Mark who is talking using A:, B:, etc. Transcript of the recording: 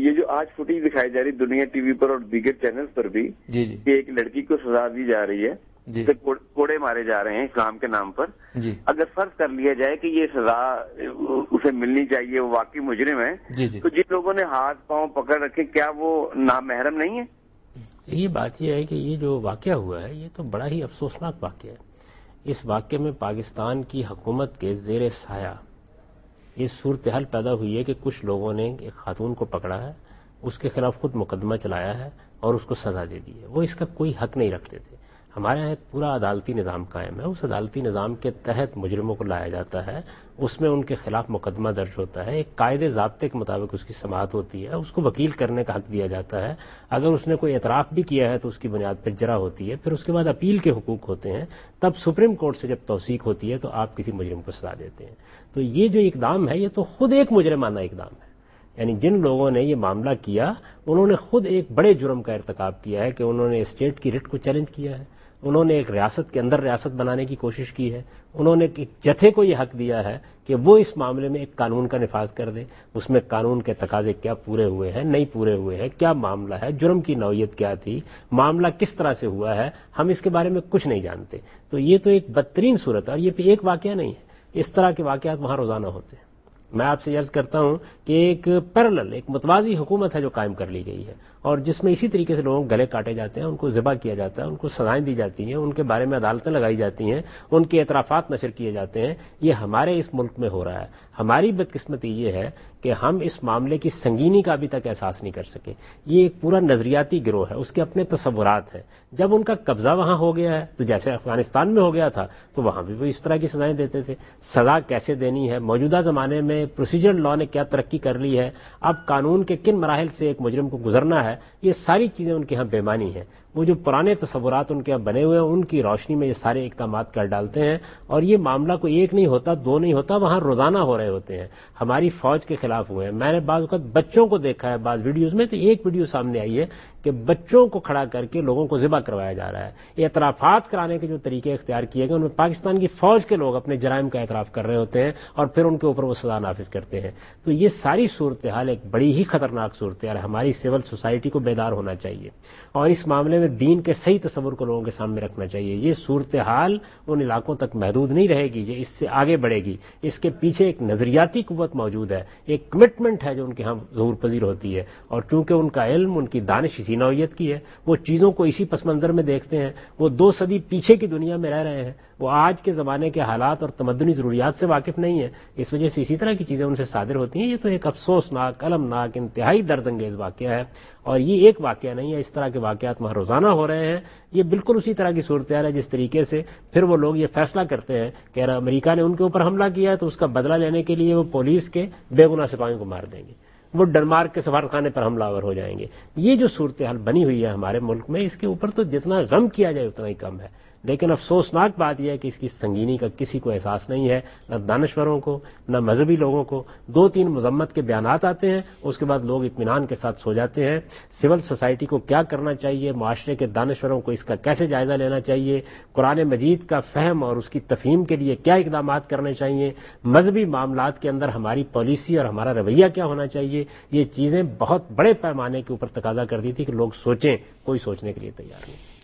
A: یہ جو آج فوٹیج دکھائی جا رہی دنیا ٹی وی پر اور دیگر چینلز پر بھی
B: جی جی
A: کہ ایک لڑکی کو سزا دی جا رہی ہے،
B: جی
A: کوڑے مارے جا رہے ہیں اسلام کے نام پر.
B: جی
A: اگر فرض کر لیا جائے کہ یہ سزا اسے ملنی چاہیے، وہ واقعی مجرم ہے،
B: جی جی
A: تو جن لوگوں نے ہاتھ پاؤں پکڑ رکھے کیا وہ نامحرم نہیں ہے؟
C: یہ بات یہ ہے کہ یہ جو واقعہ ہوا ہے یہ تو بڑا ہی افسوسناک واقعہ ہے. اس واقعے میں پاکستان کی حکومت کے زیر سایہ یہ صورتحال پیدا ہوئی ہے کہ کچھ لوگوں نے ایک خاتون کو پکڑا ہے، اس کے خلاف خود مقدمہ چلایا ہے اور اس کو سزا دے دی ہے. وہ اس کا کوئی حق نہیں رکھتے تھے. ہمارے یہاں ایک پورا عدالتی نظام قائم ہے، اس عدالتی نظام کے تحت مجرموں کو لایا جاتا ہے، اس میں ان کے خلاف مقدمہ درج ہوتا ہے، ایک قاعدے ضابطے کے مطابق اس کی سماعت ہوتی ہے، اس کو وکیل کرنے کا حق دیا جاتا ہے. اگر اس نے کوئی اعتراف بھی کیا ہے تو اس کی بنیاد پر جرح ہوتی ہے، پھر اس کے بعد اپیل کے حقوق ہوتے ہیں. تب سپریم کورٹ سے جب توثیق ہوتی ہے تو آپ کسی مجرم کو سزا دیتے ہیں. تو یہ جو اقدام ہے یہ تو خود ایک مجرمانہ اقدام ہے. یعنی جن لوگوں نے یہ معاملہ کیا انہوں نے خود ایک بڑے جرم کا ارتکاب کیا ہے کہ انہوں نے اسٹیٹ کی رٹ کو چیلنج کیا ہے، انہوں نے ایک ریاست کے اندر ریاست بنانے کی کوشش کی ہے، انہوں نے ایک جتھے کو یہ حق دیا ہے کہ وہ اس معاملے میں ایک قانون کا نفاذ کر دے. اس میں قانون کے تقاضے کیا پورے ہوئے ہیں، نہیں پورے ہوئے ہیں، کیا معاملہ ہے، جرم کی نوعیت کیا تھی، معاملہ کس طرح سے ہوا ہے، ہم اس کے بارے میں کچھ نہیں جانتے. تو یہ تو ایک بدترین صورت ہے، اور یہ ایک واقعہ نہیں ہے، اس طرح کے واقعات وہاں روزانہ ہوتے ہیں. میں آپ سے عرض کرتا ہوں کہ ایک پیرلل، ایک متوازی حکومت ہے جو قائم کر لی گئی ہے، اور جس میں اسی طریقے سے لوگوں کے گلے کاٹے جاتے ہیں، ان کو ذبح کیا جاتا ہے، ان کو سزائیں دی جاتی ہیں، ان کے بارے میں عدالتیں لگائی جاتی ہیں، ان کے اعترافات نشر کیے جاتے ہیں. یہ ہمارے اس ملک میں ہو رہا ہے. ہماری بدقسمتی یہ ہے کہ ہم اس معاملے کی سنگینی کا ابھی تک احساس نہیں کر سکے. یہ ایک پورا نظریاتی گروہ ہے، اس کے اپنے تصورات ہیں. جب ان کا قبضہ وہاں ہو گیا ہے تو جیسے افغانستان میں ہو گیا تھا تو وہاں بھی وہ اس طرح کی سزائیں دیتے تھے. سزا کیسے دینی ہے، موجودہ زمانے میں پروسیجر لا نے کیا ترقی کر لی ہے، اب قانون کے کن مراحل سے ایک مجرم کو گزرنا ہے، یہ ساری چیزیں ان کے ہاں بے معنی ہیں. وہ جو پرانے تصورات ان کے یہاں بنے ہوئے ہیں ان کی روشنی میں یہ سارے اقدامات کر ڈالتے ہیں، اور یہ معاملہ کوئی ایک نہیں ہوتا، دو نہیں ہوتا، وہاں روزانہ ہو رہے ہوتے ہیں. ہماری فوج کے خلاف ہوئے ہیں. میں نے بعض اوقات بچوں کو دیکھا ہے بعض ویڈیوز میں، تو ایک ویڈیو سامنے آئی ہے کہ بچوں کو کھڑا کر کے لوگوں کو ذبح کروایا جا رہا ہے. اعترافات کرانے کے جو طریقے اختیار کیے گئے ان میں پاکستان کی فوج کے لوگ اپنے جرائم کا اعتراف کر رہے ہوتے ہیں اور پھر ان کے اوپر وہ سزا نافذ کرتے ہیں. تو یہ ساری صورتحال ایک بڑی ہی خطرناک صورتحال ہے. ہماری سول سوسائٹی کو بیدار ہونا چاہیے اور اس معاملے میں دین کے صحیح تصور کو لوگوں کے سامنے رکھنا چاہیے. یہ صورتحال ان علاقوں تک محدود نہیں رہے گی، یہ اس سے آگے بڑھے گی. اس کے پیچھے ایک نظریاتی قوت موجود ہے، ایک کمٹمنٹ ہے جو ان کے ہاں ظہور پذیر ہوتی ہے، اور چونکہ ان کا علم، ان کی دانش اسی نوعیت کی ہے، وہ چیزوں کو اسی پس منظر میں دیکھتے ہیں. وہ 2 صدی پیچھے کی دنیا میں رہ رہے ہیں، وہ آج کے زمانے کے حالات اور تمدنی ضروریات سے واقف نہیں ہے. اس وجہ سے اسی طرح کی چیزیں ان سے صادر ہوتی ہیں. یہ تو ایک افسوسناک، المناک، انتہائی درد انگیز واقعہ ہے، اور یہ ایک واقعہ نہیں ہے. اس طرح کے واقعات وہاں روزانہ ہو رہے ہیں. یہ بالکل اسی طرح کی صورتحال ہے جس طریقے سے پھر وہ لوگ یہ فیصلہ کرتے ہیں کہ اگر امریکہ نے ان کے اوپر حملہ کیا ہے تو اس کا بدلہ لینے کے لیے وہ پولیس کے بے گناہ سپاہیوں کو مار دیں گے، وہ ڈنمارک کے سفارتخانے پر حملہ آور ہو جائیں گے. یہ جو صورتحال بنی ہوئی ہے ہمارے ملک میں، اس کے اوپر تو جتنا غم کیا جائے اتنا ہی کم ہے. لیکن افسوسناک بات یہ ہے کہ اس کی سنگینی کا کسی کو احساس نہیں ہے، نہ دانشوروں کو، نہ مذہبی لوگوں کو. 2-3 مذمت کے بیانات آتے ہیں، اس کے بعد لوگ اطمینان کے ساتھ سو جاتے ہیں. سول سوسائٹی کو کیا کرنا چاہیے، معاشرے کے دانشوروں کو اس کا کیسے جائزہ لینا چاہیے، قرآن مجید کا فہم اور اس کی تفہیم کے لیے کیا اقدامات کرنے چاہیے، مذہبی معاملات کے اندر ہماری پالیسی اور ہمارا رویہ کیا ہونا چاہیے، یہ چیزیں بہت بڑے پیمانے کے اوپر تقاضا کر دی تھی کہ لوگ سوچیں. کوئی سوچنے کے لیے تیار نہیں.